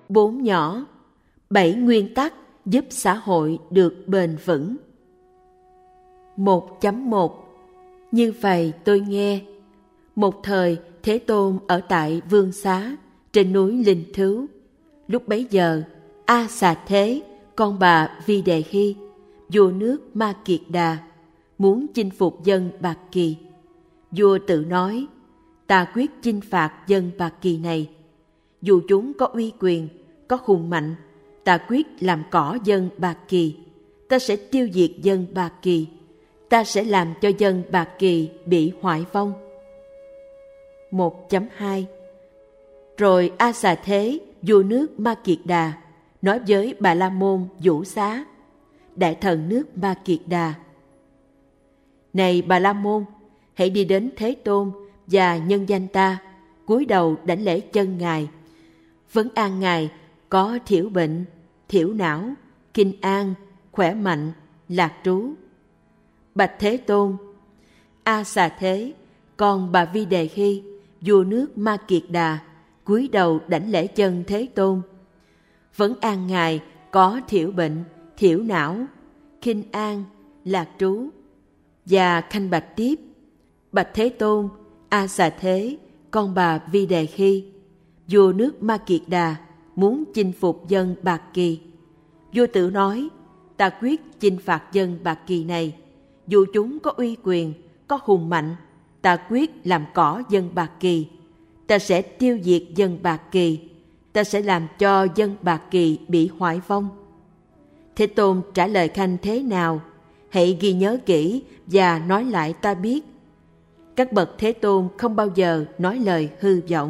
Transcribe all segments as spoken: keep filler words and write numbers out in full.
Bốn nhỏ, bảy nguyên tắc giúp xã hội được bền vững. một chấm một Như vậy tôi nghe, một thời Thế Tôn ở tại Vương Xá, trên núi Linh Thứu. Lúc bấy giờ, A Xà Thế, con bà Vi Đề Hy, vua nước Ma Kiệt Đà, muốn chinh phục dân Bạc Kỳ. Vua tự nói, ta quyết chinh phạt dân Bạc Kỳ này. Dù chúng có uy quyền, có hùng mạnh, ta quyết làm cỏ dân Bạc Kỳ. Ta sẽ tiêu diệt dân Bạc Kỳ. Ta sẽ làm cho dân Bạc Kỳ bị hoại vong. một chấm hai Rồi A Xà Thế, vua nước Ma Kiệt Đà, nói với Bà La Môn Vũ Xá, đại thần nước Ma Kiệt Đà: Này Bà La Môn, hãy đi đến Thế Tôn và nhân danh ta, cúi đầu đảnh lễ chân Ngài, vấn an Ngài có thiểu bệnh, thiểu não, kinh an, khỏe mạnh, lạc trú. Bạch Thế Tôn, A Xà Thế, con bà Vi Đề Hy, vua nước Ma Kiệt Đà, cúi đầu đảnh lễ chân Thế Tôn, vấn an Ngài có thiểu bệnh, thiểu não, kinh an, lạc trú. Và khanh bạch tiếp: Bạch Thế Tôn, A Xà Thế, con bà Vi Đề Hy, vua nước Ma Kiệt Đà, muốn chinh phục dân Bạc Kỳ. Vua tự nói, ta quyết chinh phạt dân Bạc Kỳ này. Dù chúng có uy quyền, có hùng mạnh, ta quyết làm cỏ dân Bạc Kỳ. Ta sẽ tiêu diệt dân Bạc Kỳ. Ta sẽ làm cho dân Bạc Kỳ bị hoại vong. Thế Tôn trả lời khanh thế nào? Hãy ghi nhớ kỹ và nói lại ta biết. Các bậc Thế Tôn không bao giờ nói lời hư vọng.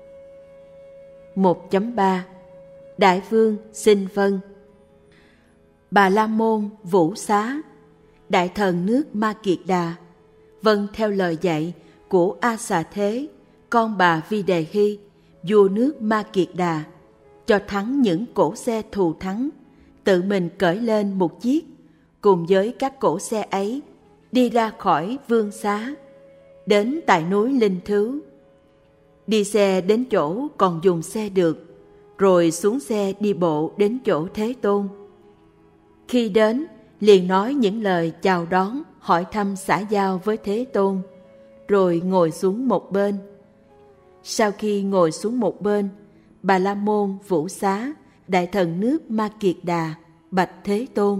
một chấm ba Đại vương xin vâng. Bà La Môn Vũ Xá, đại thần nước Ma Kiệt Đà, vâng theo lời dạy của A Xà Thế, con bà Vi Đề Hy, vua nước Ma Kiệt Đà, cho thắng những cỗ xe thù thắng, tự mình cởi lên một chiếc, cùng với các cỗ xe ấy, đi ra khỏi Vương Xá, đến tại núi Linh Thứu. Đi xe đến chỗ còn dùng xe được, rồi xuống xe đi bộ đến chỗ Thế Tôn. Khi đến, liền nói những lời chào đón, hỏi thăm xã giao với Thế Tôn, rồi ngồi xuống một bên. Sau khi ngồi xuống một bên, Bà La Môn Vũ Xá, đại thần nước Ma Kiệt Đà, bạch Thế Tôn: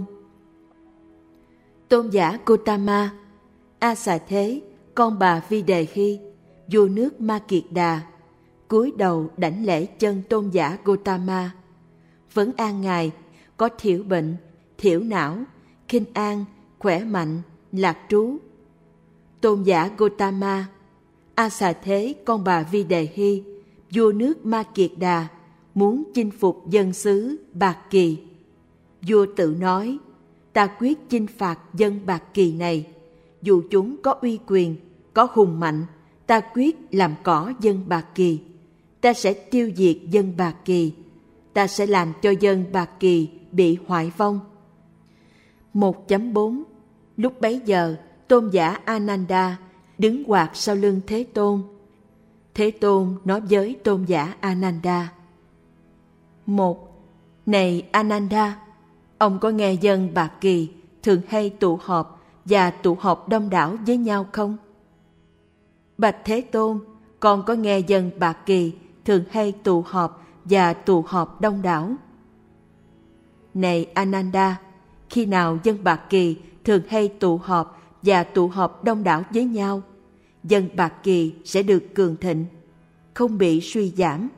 Tôn giả Gotama, A Xà Thế, con bà Vi Đề Hy, vua nước Ma Kiệt Đà, cúi đầu đảnh lễ chân tôn giả Gotama, vấn an Ngài có thiểu bệnh, thiểu não, kinh an, khỏe mạnh, lạc trú. Tôn giả Gotama, A Xà Thế, con bà Vi Đề Hy, vua nước Ma Kiệt Đà, muốn chinh phục dân xứ Bạc Kỳ. Vua tự nói, ta quyết chinh phạt dân Bạc Kỳ này. Dù chúng có uy quyền, có hùng mạnh, ta quyết làm cỏ dân Bạc Kỳ. Ta sẽ tiêu diệt dân Bạc Kỳ. Ta sẽ làm cho dân Bạc Kỳ bị hoại vong. một chấm bốn Lúc bấy giờ, tôn giả Ananda đứng quạt sau lưng Thế Tôn. Thế Tôn nói với tôn giả Ananda: Một, này Ananda, ông có nghe dân Bạc Kỳ thường hay tụ họp và tụ họp đông đảo với nhau không? Bạch Thế Tôn, con có nghe dân Bạc Kỳ thường hay tụ họp và tụ họp đông đảo. Này Ananda, khi nào dân Bạc Kỳ thường hay tụ họp và tụ họp đông đảo với nhau, dân Bạc Kỳ sẽ được cường thịnh, không bị suy giảm.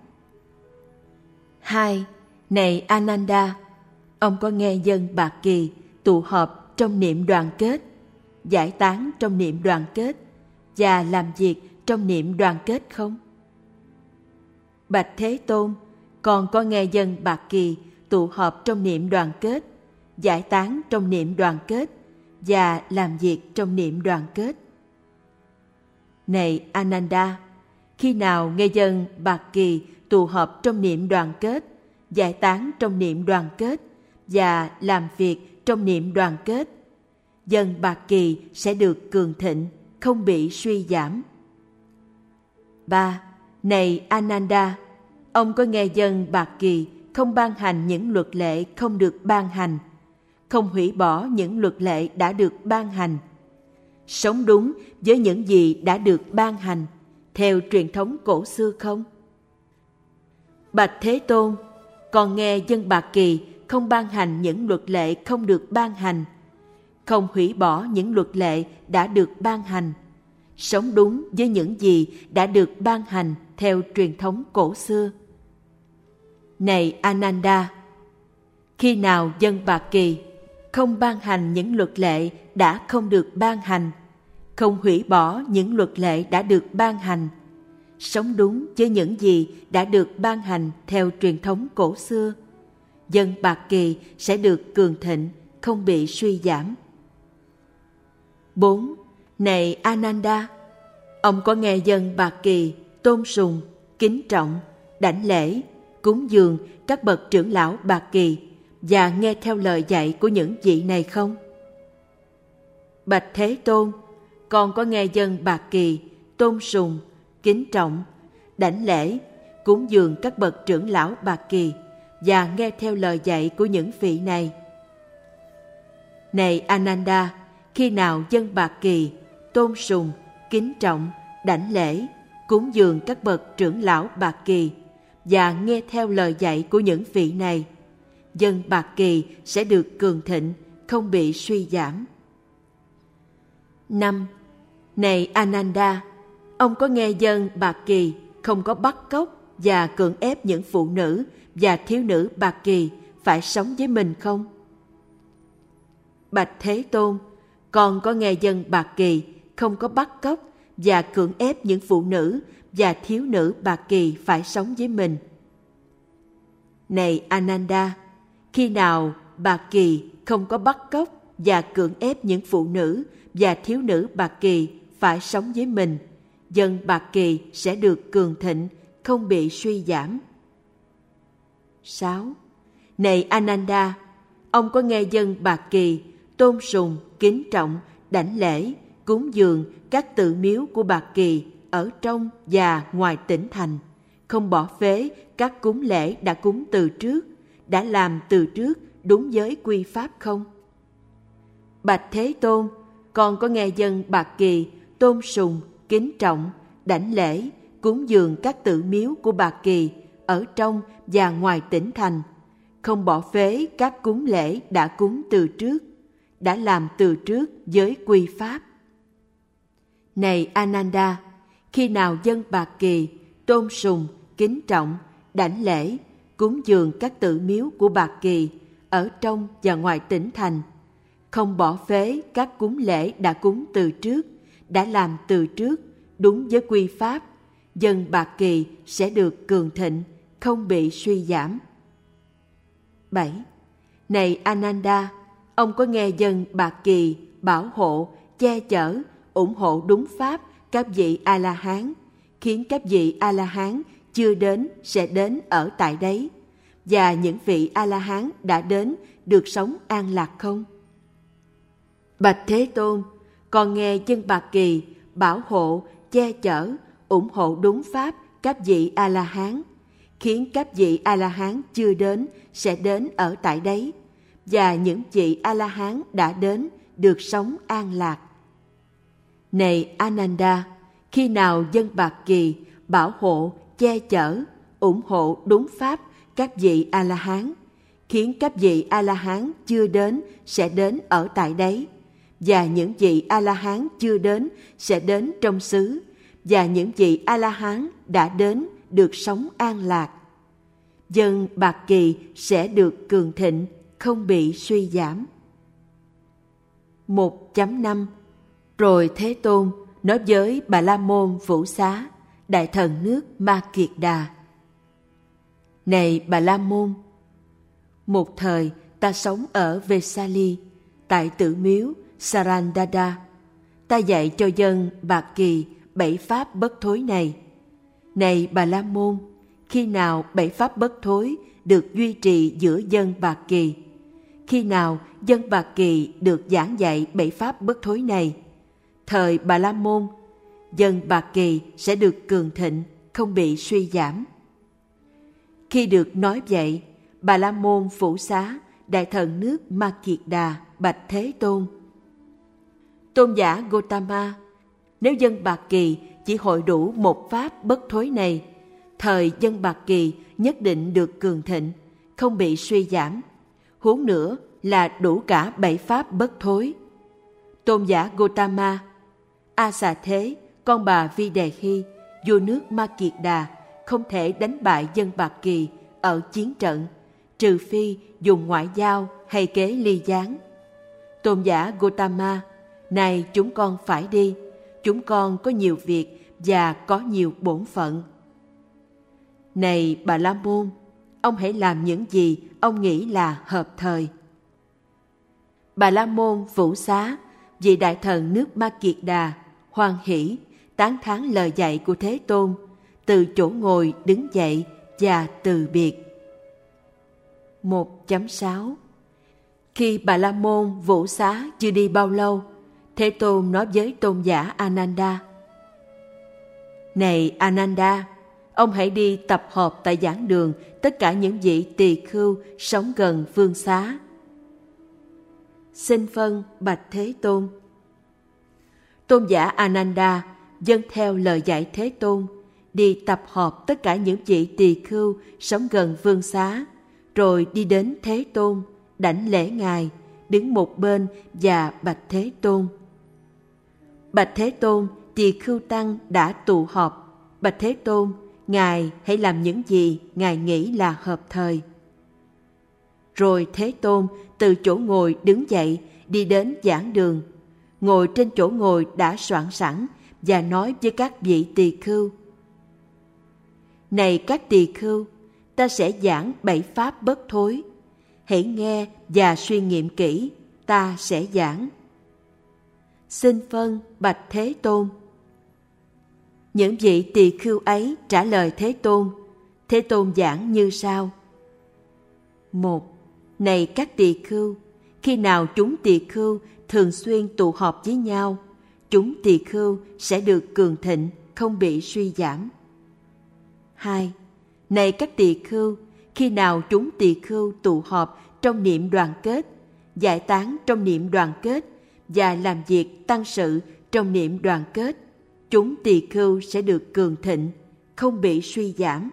Hai, này Ananda, ông có nghe dân Bạc Kỳ tụ họp trong niệm đoàn kết, giải tán trong niệm đoàn kết và làm việc trong niệm đoàn kết không? Bạch Thế Tôn, con có nghe dân Bạc Kỳ tụ họp trong niệm đoàn kết, giải tán trong niệm đoàn kết và làm việc trong niệm đoàn kết. Này Ananda, khi nào nghe dân Bạc Kỳ tụ họp trong niệm đoàn kết, giải tán trong niệm đoàn kết và làm việc trong niệm đoàn kết, dân Bạc Kỳ sẽ được cường thịnh, không bị suy giảm. Ba, này Ananda, ông có nghe dân Bạc Kỳ không ban hành những luật lệ không được ban hành, không hủy bỏ những luật lệ đã được ban hành, sống đúng với những gì đã được ban hành theo truyền thống cổ xưa không? Bạch Thế Tôn, con nghe dân Bạc Kỳ không ban hành những luật lệ không được ban hành, không hủy bỏ những luật lệ đã được ban hành, sống đúng với những gì đã được ban hành theo truyền thống cổ xưa. Này Ananda, khi nào dân Bạc Kỳ không ban hành những luật lệ đã không được ban hành, không hủy bỏ những luật lệ đã được ban hành, sống đúng với những gì đã được ban hành theo truyền thống cổ xưa, dân Bạc Kỳ sẽ được cường thịnh, không bị suy giảm. bốn. Này Ananda, ông có nghe dân Bạc Kỳ tôn sùng, kính trọng, đảnh lễ, cúng dường các bậc trưởng lão Bạc Kỳ và nghe theo lời dạy của những vị này không? Bạch Thế Tôn, con có nghe dân Bạc Kỳ tôn sùng, kính trọng, đảnh lễ, cúng dường các bậc trưởng lão Bạc Kỳ và nghe theo lời dạy của những vị này. Này Ananda, khi nào dân Bạc Kỳ tôn sùng, kính trọng, đảnh lễ, cúng dường các bậc trưởng lão Bạc Kỳ và nghe theo lời dạy của những vị này, dân Bạc Kỳ sẽ được cường thịnh, không bị suy giảm. năm. Này Ananda, ông có nghe dân Bạc Kỳ không có bắt cóc và cưỡng ép những phụ nữ và thiếu nữ Bạc Kỳ phải sống với mình không? Bạch Thế Tôn, con có nghe dân Bạc Kỳ không có bắt cóc và cưỡng ép những phụ nữ và thiếu nữ Bạc Kỳ phải sống với mình. Này Ananda, khi nào Bạc Kỳ không có bắt cóc và cưỡng ép những phụ nữ và thiếu nữ Bạc Kỳ phải sống với mình, dân Bạc Kỳ sẽ được cường thịnh, không bị suy giảm. sáu. Này Ananda, ông có nghe dân Bạc Kỳ tôn sùng, kính trọng, đảnh lễ, cúng dường các tự miếu của Bạc Kỳ ở trong và ngoài tỉnh thành, không bỏ phế các cúng lễ đã cúng từ trước, đã làm từ trước đúng với quy pháp không? Bạch Thế Tôn, con có nghe dân Bạc Kỳ tôn sùng, kính trọng, đảnh lễ, cúng dường các tự miếu của Bạc Kỳ ở trong và ngoài tỉnh thành, không bỏ phế các cúng lễ đã cúng từ trước, đã làm từ trước với quy pháp. Này Ananda, khi nào dân Bạc Kỳ tôn sùng, kính trọng, đảnh lễ, cúng dường các tự miếu của Bạc Kỳ ở trong và ngoài tỉnh thành, không bỏ phế các cúng lễ đã cúng từ trước, đã làm từ trước đúng với quy pháp, dân Bạc Kỳ sẽ được cường thịnh, không bị suy giảm. bảy. Này Ananda, ông có nghe dân Bạc Kỳ bảo hộ, che chở, ủng hộ đúng pháp các vị A-la-hán, khiến các vị A-la-hán chưa đến sẽ đến ở tại đấy, và những vị A-la-hán đã đến được sống an lạc không? Bạch Thế Tôn, con nghe dân Bạc Kỳ bảo hộ, che chở, ủng hộ đúng pháp các vị A-la-hán, khiến các vị A-la-hán chưa đến sẽ đến ở tại đấy, và những vị A-la-hán đã đến được sống an lạc. Này Ananda, khi nào dân Bạc Kỳ bảo hộ, che chở, ủng hộ đúng pháp các vị A-la-hán, khiến các vị A-la-hán chưa đến sẽ đến ở tại đấy, và những vị A-la-hán chưa đến sẽ đến trong xứ, và những vị A-la-hán đã đến được sống an lạc, dân Bạc Kỳ sẽ được cường thịnh, không bị suy giảm. một chấm năm. Rồi Thế Tôn nói với Bà La Môn Vũ Xá, đại thần nước Ma Kiệt Đà: Này Bà La Môn, một thời ta sống ở Vesali, tại tự miếu Sarandada. Ta dạy cho dân Bạc Kỳ bảy pháp bất thối này. Này Bà La Môn, khi nào bảy pháp bất thối được duy trì giữa dân Bạc Kỳ? Khi nào dân Bạc Kỳ được giảng dạy bảy pháp bất thối này? Thời Bà La Môn, dân Bạc Kỳ sẽ được cường thịnh, không bị suy giảm. Khi được nói vậy, Bà La Môn Phủ Xá, đại thần nước Ma Kiệt Đà bạch Thế Tôn: Tôn giả Gotama, nếu dân Bạc Kỳ chỉ hội đủ một pháp bất thối này, thời dân Bạc Kỳ nhất định được cường thịnh, không bị suy giảm. Huống nữa là đủ cả bảy pháp bất thối. Tôn giả Gotama, A Xà Thế, con bà Vi Đề Hy, vua nước Ma Kiệt Đà, không thể đánh bại dân Bạc Kỳ ở chiến trận, trừ phi dùng ngoại giao hay kế ly gián. Tôn giả Gotama, này chúng con phải đi, chúng con có nhiều việc và có nhiều bổn phận. Này Bà La Môn, ông hãy làm những gì ông nghĩ là hợp thời. Bà La Môn Phủ Xá, vị đại thần nước Ma Kiệt Đà, hoan hỷ tán thán lời dạy của Thế Tôn, từ chỗ ngồi đứng dậy và từ biệt. một chấm sáu Khi Bà La Môn Vũ Xá chưa đi bao lâu, Thế Tôn nói với tôn giả Ananda: Này Ananda, ông hãy đi tập hợp tại giảng đường tất cả những vị tỳ khưu sống gần Vương Xá. Xin phân bạch Thế Tôn. Tôn giả Ananda dâng theo lời dạy Thế Tôn, đi tập hợp tất cả những vị tỳ khưu sống gần Vương Xá, rồi đi đến Thế Tôn, đảnh lễ Ngài, đứng một bên và bạch Thế Tôn: Bạch Thế Tôn, tỳ khưu tăng đã tụ họp. Bạch Thế Tôn, Ngài hãy làm những gì Ngài nghĩ là hợp thời. Rồi Thế Tôn từ chỗ ngồi đứng dậy, đi đến giảng đường, ngồi trên chỗ ngồi đã soạn sẵn và nói với các vị tỳ khưu: Này các tỳ khưu, ta sẽ giảng bảy pháp bất thối. Hãy nghe và suy nghiệm kỹ, ta sẽ giảng. Xin phân bạch Thế Tôn. Những vị tỳ khưu ấy trả lời Thế Tôn. Thế Tôn giảng như sau: Một, này các tỳ khưu, khi nào chúng tỳ khưu thường xuyên tụ họp với nhau, chúng tỳ khưu sẽ được cường thịnh, không bị suy giảm. Hai, này các tỳ khưu, khi nào chúng tỳ khưu tụ họp trong niệm đoàn kết, giải tán trong niệm đoàn kết và làm việc tăng sự trong niệm đoàn kết, chúng tỳ khưu sẽ được cường thịnh, không bị suy giảm.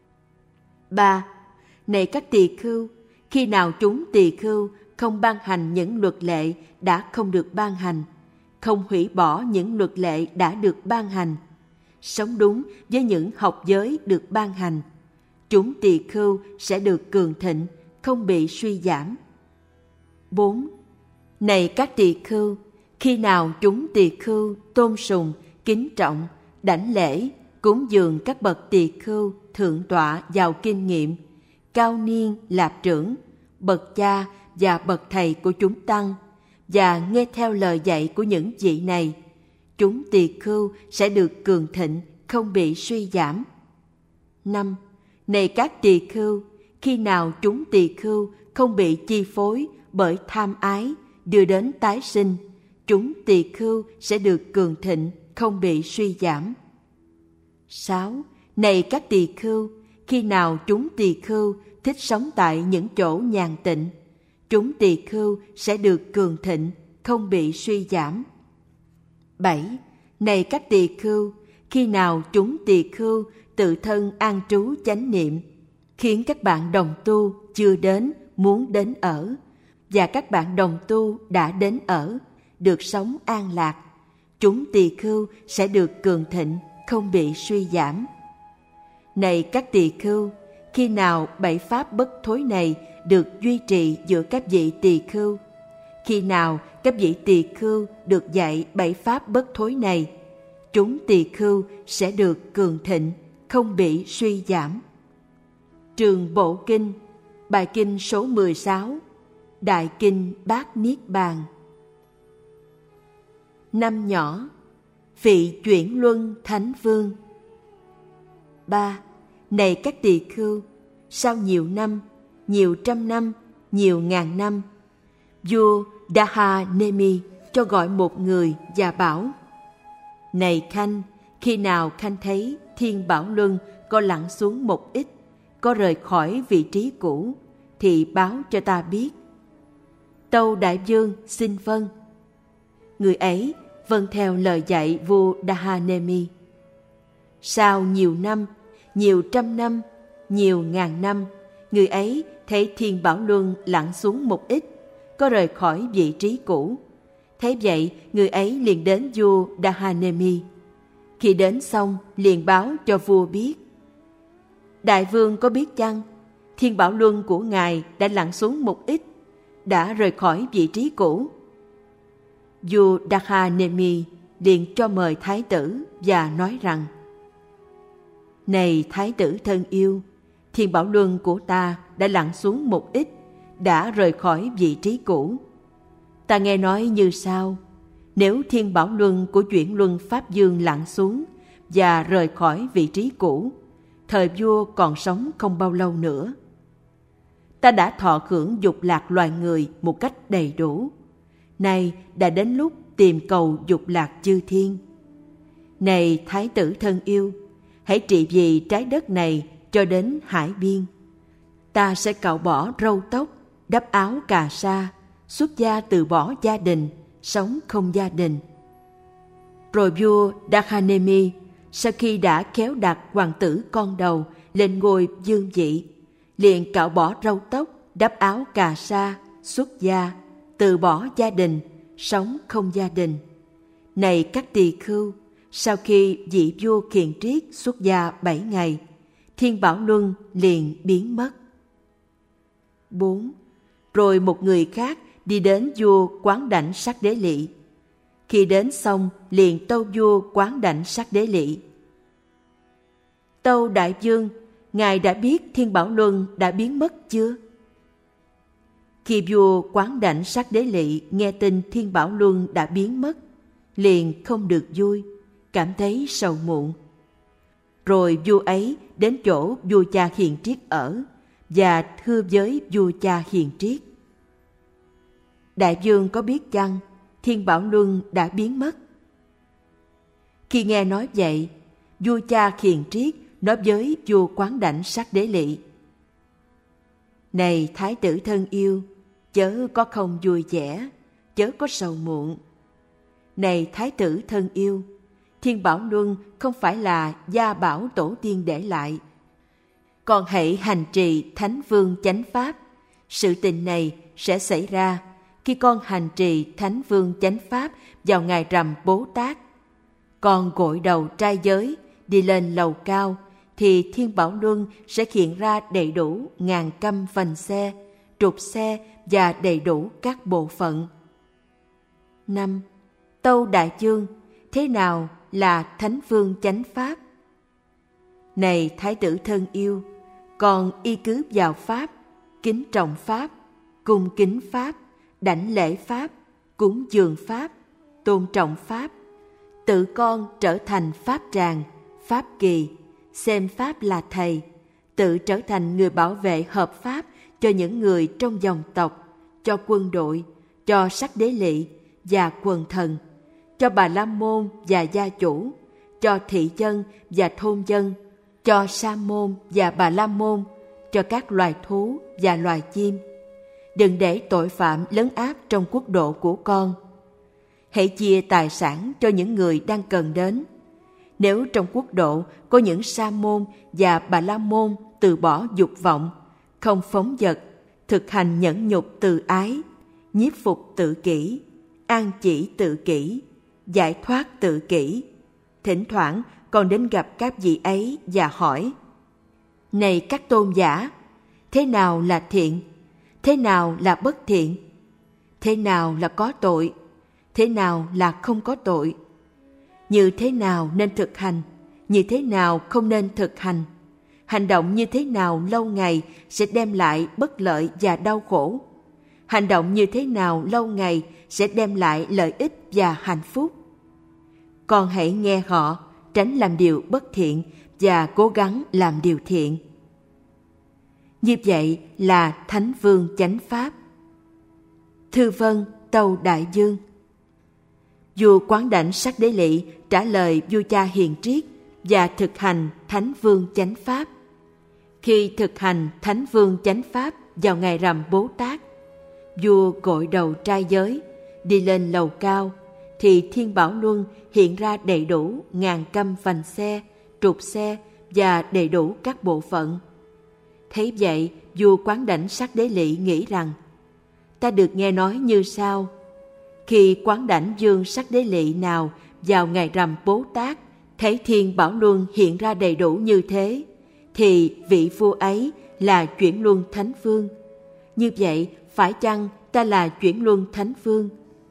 Ba, này các tỳ khưu, khi nào chúng tỳ khưu không ban hành những luật lệ đã không được ban hành, không hủy bỏ những luật lệ đã được ban hành, sống đúng với những học giới được ban hành, chúng tỳ khưu sẽ được cường thịnh, không bị suy giảm. Bốn, này các tỳ khưu, khi nào chúng tỳ khưu tôn sùng, kính trọng, đảnh lễ, cúng dường các bậc tỳ khưu thượng tọa giàu kinh nghiệm, cao niên lạp trưởng, bậc cha và bậc thầy của chúng tăng, và nghe theo lời dạy của những vị này, chúng tỳ khưu sẽ được cường thịnh, không bị suy giảm. Năm, này các tỳ khưu, khi nào chúng tỳ khưu không bị chi phối bởi tham ái đưa đến tái sinh, chúng tỳ khưu sẽ được cường thịnh, không bị suy giảm. Sáu, này các tỳ khưu, khi nào chúng tỳ khưu thích sống tại những chỗ nhàn tịnh, chúng tỳ khưu sẽ được cường thịnh, không bị suy giảm. Bảy, này các tỳ khưu, khi nào chúng tỳ khưu tự thân an trú chánh niệm, khiến các bạn đồng tu chưa đến muốn đến ở, và các bạn đồng tu đã đến ở, được sống an lạc, chúng tỳ khưu sẽ được cường thịnh, không bị suy giảm. Này các tỳ khưu, khi nào bảy pháp bất thối này được duy trì giữa các vị tỳ khưu, khi nào các vị tỳ khưu được dạy bảy pháp bất thối này, chúng tỳ khưu sẽ được cường thịnh, không bị suy giảm. Trường Bộ Kinh, bài kinh số mười sáu, Đại Kinh Bát Niết Bàn. Năm nhỏ, vị chuyển luân thánh vương. Ba, này các tỳ khưu, sau nhiều năm, nhiều trăm năm, nhiều ngàn năm, vua Daha Nemi cho gọi một người và bảo: Này Khanh, khi nào Khanh thấy Thiên Bảo Luân có lặn xuống một ít, có rời khỏi vị trí cũ, thì báo cho ta biết. Tâu đại vương xin vâng. Người ấy vâng theo lời dạy vua Dahanemi. Sau nhiều năm, nhiều trăm năm, nhiều ngàn năm, người ấy thấy Thiên Bảo Luân lặn xuống một ít, có rời khỏi vị trí cũ. Thế vậy, người ấy liền đến vua Dahanemi. Khi đến xong, liền báo cho vua biết. Đại vương có biết chăng, Thiên Bảo Luân của ngài đã lặn xuống một ít, đã rời khỏi vị trí cũ. Vua Dahanemi liền cho mời thái tử và nói rằng: Này thái tử thân yêu, Thiên Bảo Luân của ta đã lặn xuống một ít, đã rời khỏi vị trí cũ. Ta nghe nói như sau: nếu Thiên Bảo Luân của Chuyển Luân Pháp Dương lặn xuống và rời khỏi vị trí cũ, thời vua còn sống không bao lâu nữa. Ta đã thọ hưởng dục lạc loài người một cách đầy đủ. Nay đã đến lúc tìm cầu dục lạc chư thiên. Này thái tử thân yêu, hãy trị vì trái đất này cho đến hải biên. Ta sẽ cạo bỏ râu tóc, đắp áo cà sa, xuất gia từ bỏ gia đình, sống không gia đình. Rồi vua Dahanemi, sau khi đã khéo đặt hoàng tử con đầu lên ngôi vương vị, liền cạo bỏ râu tóc, đắp áo cà sa, xuất gia, từ bỏ gia đình, sống không gia đình. Này các tỳ khưu, sau khi vị vua Khiển Triết xuất gia bảy ngày, Thiên Bảo Luân liền biến mất. bốn. Rồi một người khác đi đến vua Quán Đảnh Sắc Đế Lị. Khi đến xong, liền tâu vua Quán Đảnh Sắc Đế Lị: Tâu đại vương, ngài đã biết Thiên Bảo Luân đã biến mất chưa? Khi vua Quán Đảnh Sắc Đế Lị nghe tin Thiên Bảo Luân đã biến mất, liền không được vui, cảm thấy sầu muộn. Rồi vua ấy đến chỗ vua cha Hiền Triết ở và thưa với vua cha Hiền Triết: Đại vương có biết chăng, Thiên Bảo Luân đã biến mất? Khi nghe nói vậy, vua cha Hiền Triết nói với vua Quán Đảnh Sắc Đế Lị: Này thái tử thân yêu, chớ có không vui vẻ, chớ có sầu muộn. Này thái tử thân yêu, Thiên Bảo Luân không phải là gia bảo tổ tiên để lại. Còn hãy hành trì Thánh Vương Chánh Pháp. Sự tình này sẽ xảy ra khi con hành trì Thánh Vương Chánh Pháp vào ngày rằm Bố Tát. Con gội đầu trai giới, đi lên lầu cao, thì Thiên Bảo Luân sẽ hiện ra đầy đủ ngàn căm vành xe, trục xe và đầy đủ các bộ phận. năm. Tâu đại vương, thế nào là Thánh Vương Chánh Pháp? Này thái tử thân yêu, con y cứ vào Pháp, kính trọng Pháp, cung kính Pháp, đảnh lễ Pháp, cúng dường Pháp, tôn trọng Pháp. Tự con trở thành Pháp tràng, Pháp kỳ, xem Pháp là thầy, tự trở thành người bảo vệ hợp pháp cho những người trong dòng tộc, cho quân đội, cho sắc đế lỵ và quần thần, cho bà la môn và gia chủ, cho thị dân và thôn dân, cho sa môn và bà la môn, cho các loài thú và loài chim. Đừng để tội phạm lấn áp trong quốc độ của con. Hãy chia tài sản cho những người đang cần đến. Nếu trong quốc độ có những sa môn và bà la môn từ bỏ dục vọng, không phóng dật, thực hành nhẫn nhục từ ái, nhiếp phục tự kỷ, an chỉ tự kỷ, giải thoát tự kỷ, thỉnh thoảng còn đến gặp các vị ấy và hỏi: Này các tôn giả, thế nào là thiện? Thế nào là bất thiện? Thế nào là có tội? Thế nào là không có tội? Như thế nào nên thực hành? Như thế nào không nên thực hành? Hành động như thế nào lâu ngày sẽ đem lại bất lợi và đau khổ? Hành động như thế nào lâu ngày sẽ đem lại lợi ích và hạnh phúc? Con hãy nghe họ, tránh làm điều bất thiện và cố gắng làm điều thiện. Như vậy là Thánh Vương Chánh Pháp. Thư vân tâu đại vương. Vua Quán Đảnh Sắc Đế Lỵ trả lời vua cha Hiền Triết và thực hành Thánh Vương Chánh Pháp. Khi thực hành Thánh Vương Chánh Pháp, vào ngày rằm Bố Tát. Vua gội đầu trai giới, đi lên lầu cao, thì Thiên Bảo Luân hiện ra đầy đủ ngàn căm vành xe, trục xe và đầy đủ các bộ phận. Thấy vậy, vua Quán Đảnh Sắc Đế Lị nghĩ rằng, ta được nghe nói như sau: khi Quán Đảnh Dương Sắc Đế Lị nào vào ngày rằm Bố Tát thấy Thiên Bảo Luân hiện ra đầy đủ như thế, thì vị vua ấy là Chuyển Luân Thánh Vương. Như vậy, phải chăng ta là Chuyển Luân Thánh Vương?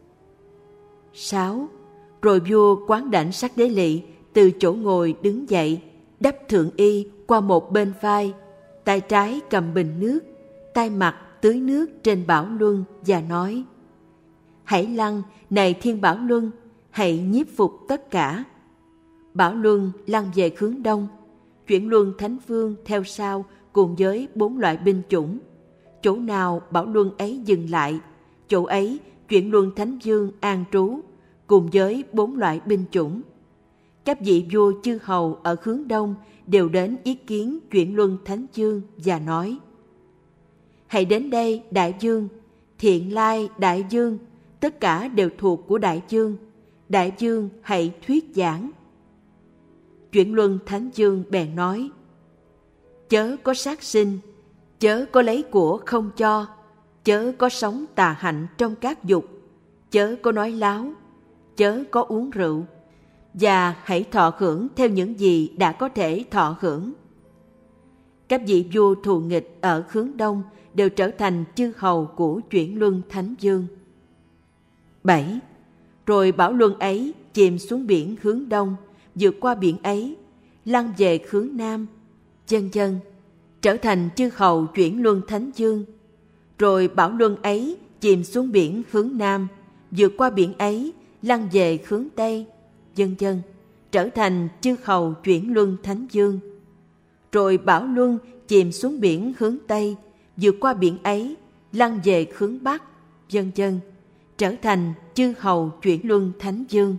sáu. Rồi vua Quán Đảnh Sắc Đế Lị từ chỗ ngồi đứng dậy, đắp thượng y qua một bên vai, tay trái cầm bình nước, tay mặt tưới nước trên Bảo Luân và nói: hãy lăng, này Thiên Bảo Luân, hãy nhiếp phục tất cả. Bảo Luân lăn về hướng đông, Chuyển Luân Thánh Vương theo sau cùng với bốn loại binh chủng. Chỗ nào Bảo Luân ấy dừng lại, chỗ ấy Chuyển Luân Thánh Vương an trú cùng với bốn loại binh chủng. Các vị vua chư hầu ở hướng đông đều đến ý kiến Chuyển Luân Thánh Vương và nói: hãy đến đây Đại Vương, Thiện Lai Đại Vương, tất cả đều thuộc của Đại Vương. Đại Vương hãy thuyết giảng. Chuyển Luân Thánh Vương bèn nói: chớ có sát sinh, chớ có lấy của không cho, chớ có sống tà hạnh trong các dục, chớ có nói láo, chớ có uống rượu, và hãy thọ hưởng theo những gì đã có thể thọ hưởng. Các vị vua thù nghịch ở hướng đông đều trở thành chư hầu của Chuyển Luân Thánh Vương. bảy. Rồi Bảo Luân ấy chìm xuống biển hướng đông, vượt qua biển ấy, lăn về hướng nam, vân vân, trở thành chư hầu Chuyển Luân Thánh Vương. Rồi Bảo Luân ấy chìm xuống biển hướng nam, vượt qua biển ấy, lăn về hướng tây, vân vân, trở thành chư hầu Chuyển Luân Thánh Vương. Rồi Bảo Luân chìm xuống biển hướng tây, vượt qua biển ấy, lăn về hướng bắc, vân vân, trở thành chư hầu Chuyển Luân Thánh Vương.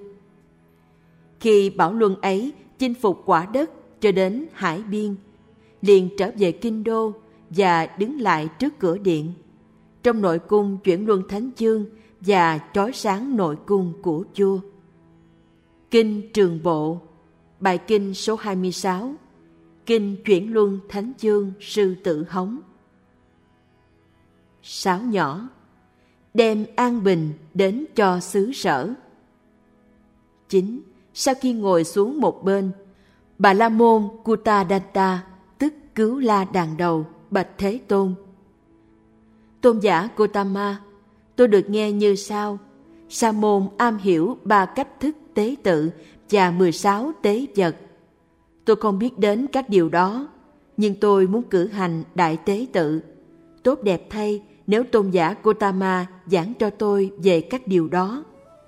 Khi Bảo Luân ấy chinh phục quả đất cho đến hải biên, liền trở về kinh đô và đứng lại trước cửa điện, trong nội cung Chuyển Luân Thánh Vương và chói sáng nội cung của vua. Kinh Trường Bộ, bài kinh số hai mươi sáu, Kinh Chuyển Luân Thánh Vương Sư Tử Hống. Sáu nhỏ, đem an bình đến cho xứ sở. Chín. Sau khi ngồi xuống một bên, Bà La Môn Kuttadatta, tức Cứu La Đàn Đầu, bạch Thế Tôn: Tôn giả Gotama, tôi được nghe như sau: Sa môn am hiểu ba cách thức tế tự và mười sáu tế vật. Tôi không biết đến các điều đó, nhưng tôi muốn cử hành đại tế tự. Tốt đẹp thay nếu tôn giả Gotama giảng cho tôi về các điều đó.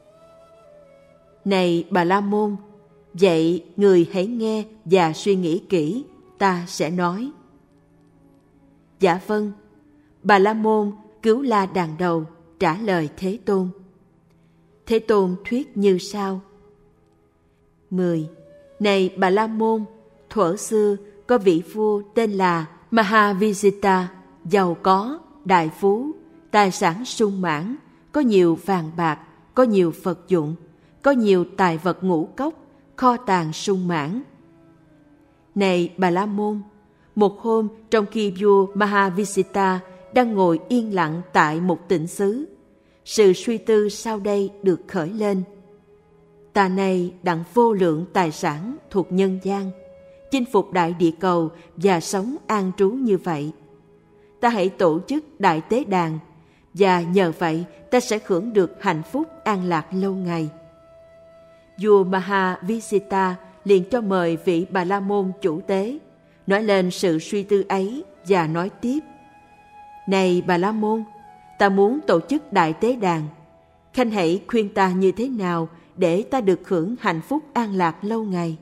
Này Bà La Môn, vậy người hãy nghe và suy nghĩ kỹ, ta sẽ nói. Dạ vâng. Bà La Môn Cứu La Đàn Đầu trả lời Thế Tôn. Thế Tôn thuyết như sau. mười. Này Bà La Môn, thuở xưa có vị vua tên là Mahavijita, giàu có, đại phú, tài sản sung mãn, có nhiều vàng bạc, có nhiều vật dụng, có nhiều tài vật ngũ cốc, kho tàng sung mãn. Này Bà La Môn, một hôm trong khi vua Mahavijita đang ngồi yên lặng tại một tịnh xứ, sự suy tư sau đây được khởi lên. Ta này đặng vô lượng tài sản thuộc nhân gian, chinh phục đại địa cầu và sống an trú như vậy. Ta hãy tổ chức đại tế đàn, và nhờ vậy ta sẽ hưởng được hạnh phúc an lạc lâu ngày. Vua Mahavijita liền cho mời vị Bà La Môn chủ tế, nói lên sự suy tư ấy và nói tiếp. Này Bà La Môn, ta muốn tổ chức đại tế đàn. Khanh hãy khuyên ta như thế nào để ta được hưởng hạnh phúc an lạc lâu ngày.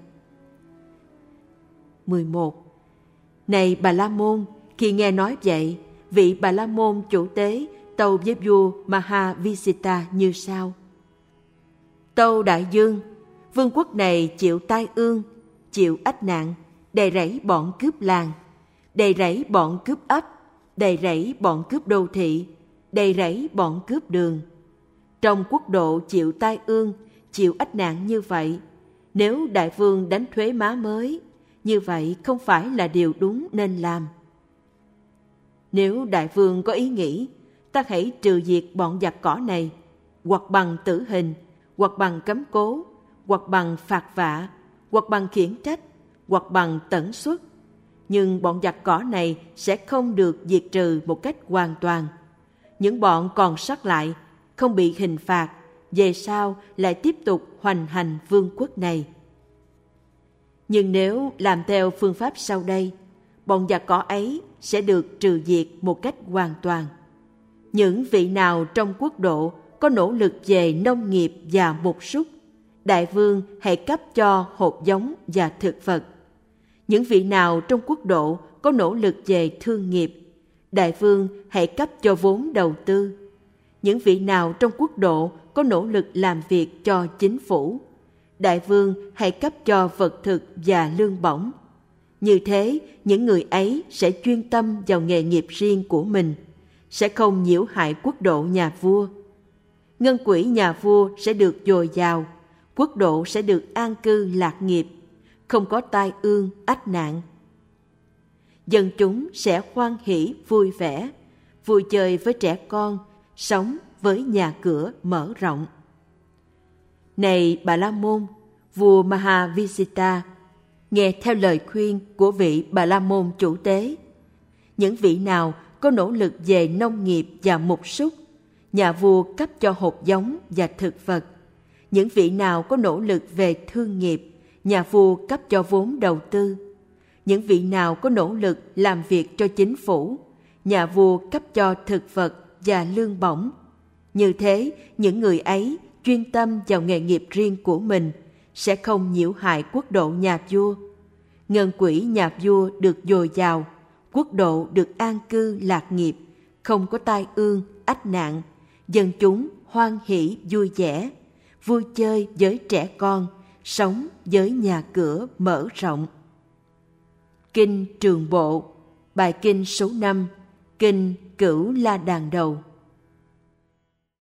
mười một. Này Bà La Môn, khi nghe nói vậy, vị Bà La Môn chủ tế tâu với vua Mahavijita như sau. Tâu đại vương, vương quốc này chịu tai ương, chịu ách nạn, đầy rẫy bọn cướp làng, đầy rẫy bọn cướp ấp, đầy rẫy bọn cướp đô thị, đầy rẫy bọn cướp đường. Trong quốc độ chịu tai ương, chịu ách nạn như vậy, nếu đại vương đánh thuế má mới, như vậy không phải là điều đúng nên làm. Nếu đại vương có ý nghĩ, ta hãy trừ diệt bọn giặc cỏ này, hoặc bằng tử hình, hoặc bằng cấm cố, hoặc bằng phạt vạ, hoặc bằng khiển trách, hoặc bằng tẩn xuất. Nhưng bọn giặc cỏ này sẽ không được diệt trừ một cách hoàn toàn. Những bọn còn sót lại, không bị hình phạt, về sau lại tiếp tục hoành hành vương quốc này. Nhưng nếu làm theo phương pháp sau đây, bọn giặc cỏ ấy sẽ được trừ diệt một cách hoàn toàn. Những vị nào trong quốc độ có nỗ lực về nông nghiệp và mục súc, đại vương hãy cấp cho hột giống và thực vật. Những vị nào trong quốc độ có nỗ lực về thương nghiệp, đại vương hãy cấp cho vốn đầu tư. Những vị nào trong quốc độ có nỗ lực làm việc cho chính phủ, đại vương hãy cấp cho vật thực và lương bổng. Như thế, những người ấy sẽ chuyên tâm vào nghề nghiệp riêng của mình, sẽ không nhiễu hại quốc độ nhà vua. Ngân quỹ nhà vua sẽ được dồi dào, quốc độ sẽ được an cư lạc nghiệp, không có tai ương ách nạn. Dân chúng sẽ hoan hỷ vui vẻ, vui chơi với trẻ con, sống với nhà cửa mở rộng. Này Bà La Môn, vua Mahavisita, nghe theo lời khuyên của vị Bà La Môn chủ tế. Những vị nào có nỗ lực về nông nghiệp và mục súc, nhà vua cấp cho hột giống và thực vật. Những vị nào có nỗ lực về thương nghiệp, nhà vua cấp cho vốn đầu tư. Những vị nào có nỗ lực làm việc cho chính phủ, nhà vua cấp cho thực vật và lương bổng. Như thế, những người ấy chuyên tâm vào nghề nghiệp riêng của mình, sẽ không nhiễu hại quốc độ nhà vua. Ngân quỹ nhà vua được dồi dào, quốc độ được an cư lạc nghiệp, không có tai ương, ách nạn, dân chúng hoan hỷ vui vẻ, vui chơi với trẻ con, sống với nhà cửa mở rộng. Kinh Trường Bộ, bài kinh số năm, kinh Cửu La Đàn Đầu.